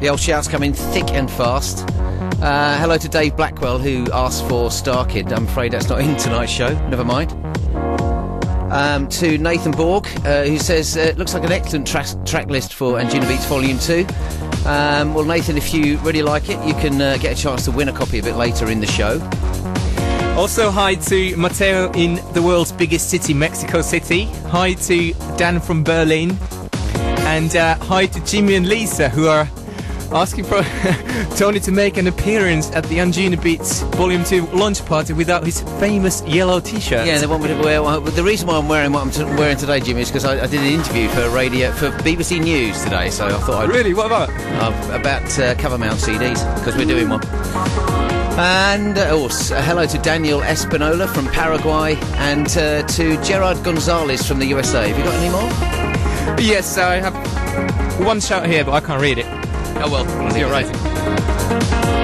The old shouts come in thick and fast. Hello to Dave Blackwell, who asked for Star Kid. I'm afraid that's not in tonight's show. Never mind. To Nathan Borg, who says, looks like an excellent track list for Anjuna Beats Volume 2. Well, Nathan, if you really like it, you can get a chance to win a copy a bit later in the show. Also, hi to Mateo in the world's biggest city, Mexico City. Hi to Dan from Berlin. And hi to Jimmy and Lisa, who are asking for Tony to make an appearance at the Anjuna Beats Volume 2 launch party without his famous yellow t-shirt. Yeah, they want me to wear one. The reason why I'm wearing what I'm wearing today, Jimmy, is because I did an interview for BBC News today, so I thought I'd... Really? What about? About cover mount CDs, because we're doing one. And hello to Daniel Espinola from Paraguay, and to Gerard Gonzalez from the USA. Have you got any more? Yes, I have one shout here, but I can't read it. Oh well, you're right.